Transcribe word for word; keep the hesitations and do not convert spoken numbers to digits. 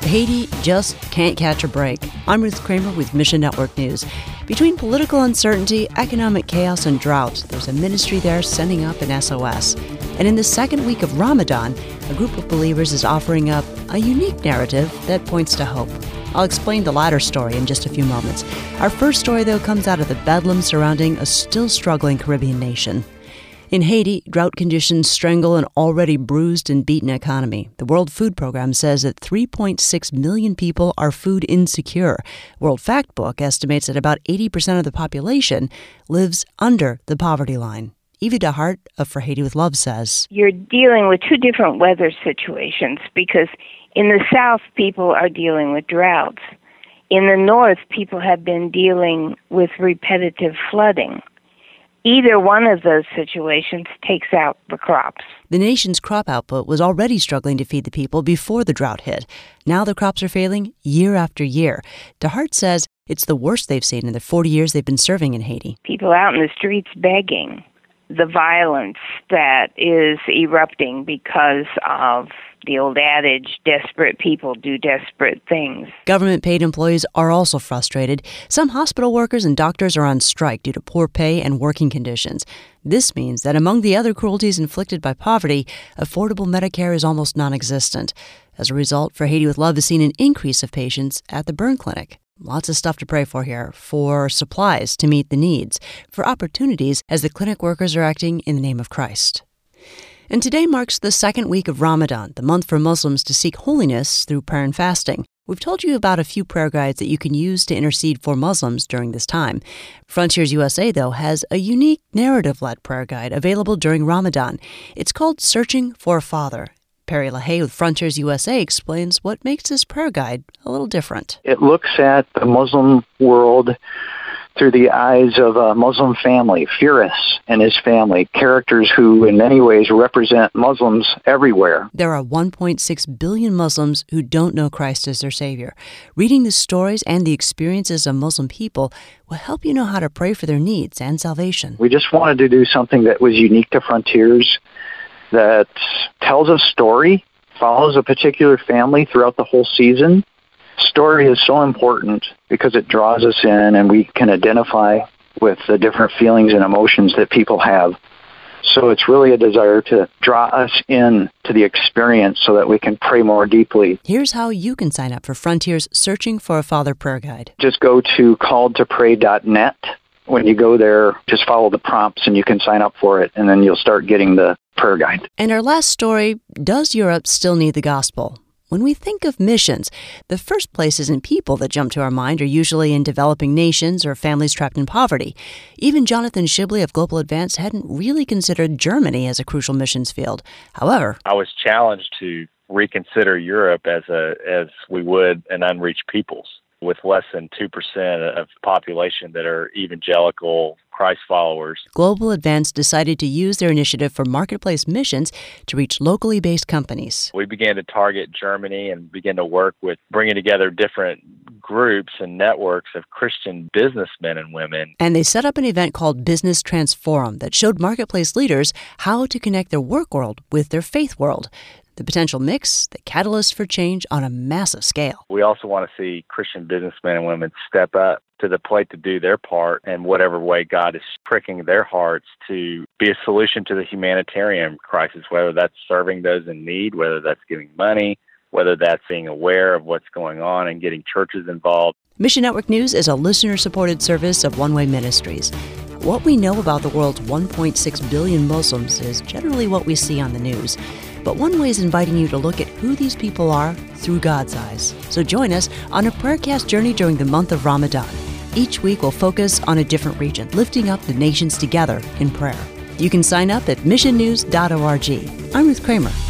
Haiti just can't catch a break. I'm Ruth Kramer with Mission Network News. Between political uncertainty, economic chaos, and drought, there's a ministry there sending up an S O S. And in the second week of Ramadan, a group of believers is offering up a unique narrative that points to hope. I'll explain the latter story in just a few moments. Our first story, though, comes out of the bedlam surrounding a still struggling Caribbean nation. In Haiti, drought conditions strangle an already bruised and beaten economy. The World Food Program says that three point six million people are food insecure. World Factbook estimates that about eighty percent of the population lives under the poverty line. Evie DeHart of For Haiti with Love says, you're dealing with two different weather situations because in the south, people are dealing with droughts. In the north, people have been dealing with repetitive flooding. Either one of those situations takes out the crops. The nation's crop output was already struggling to feed the people before the drought hit. Now the crops are failing year after year. DeHart says it's the worst they've seen in the forty years they've been serving in Haiti. People out in the streets begging. The violence that is erupting because of the old adage, desperate people do desperate things. Government-paid employees are also frustrated. Some hospital workers and doctors are on strike due to poor pay and working conditions. This means that among the other cruelties inflicted by poverty, affordable Medicare is almost non-existent. As a result, For Haiti with Love has seen an increase of patients at the burn clinic. Lots of stuff to pray for here, for supplies to meet the needs, for opportunities as the clinic workers are acting in the name of Christ. And today marks the second week of Ramadan, the month for Muslims to seek holiness through prayer and fasting. We've told you about a few prayer guides that you can use to intercede for Muslims during this time. Frontiers U S A, though, has a unique narrative-led prayer guide available during Ramadan. It's called Searching for a Father. Perry LaHaye with Frontiers U S A explains what makes this prayer guide a little different. It looks at the Muslim world through the eyes of a Muslim family, Firas and his family, characters who in many ways represent Muslims everywhere. There are one point six billion Muslims who don't know Christ as their Savior. Reading the stories and the experiences of Muslim people will help you know how to pray for their needs and salvation. We just wanted to do something that was unique to Frontiers, that tells a story, follows a particular family throughout the whole season. Story is so important because it draws us in and we can identify with the different feelings and emotions that people have. So it's really a desire to draw us in to the experience so that we can pray more deeply. Here's how you can sign up for Frontiers Searching for a Father prayer guide. Just go to called to pray dot net. When you go there, just follow the prompts and you can sign up for it, and then you'll start getting the prayer guide. And our last story, does Europe still need the gospel? When we think of missions, the first places and people that jump to our mind are usually in developing nations or families trapped in poverty. Even Jonathan Shibley of Global Advance hadn't really considered Germany as a crucial missions field. However, I was challenged to reconsider Europe as a as we would an unreached peoples, with less than two percent of the population that are evangelical Christ followers. Global Advance decided to use their initiative for marketplace missions to reach locally based companies. We began to target Germany and began to work with bringing together different groups and networks of Christian businessmen and women. And they set up an event called Business Transforum that showed marketplace leaders how to connect their work world with their faith world. The potential mix, the catalyst for change on a massive scale. We also want to see Christian businessmen and women step up to the plate to do their part in whatever way God is pricking their hearts to be a solution to the humanitarian crisis, whether that's serving those in need, whether that's giving money, whether that's being aware of what's going on and getting churches involved. Mission Network News is a listener-supported service of One Way Ministries. What we know about the world's one point six billion Muslims is generally what we see on the news. But One Way is inviting you to look at who these people are through God's eyes. So join us on a Prayercast journey during the month of Ramadan. Each week we'll focus on a different region, lifting up the nations together in prayer. You can sign up at mission news dot org. I'm Ruth Kramer.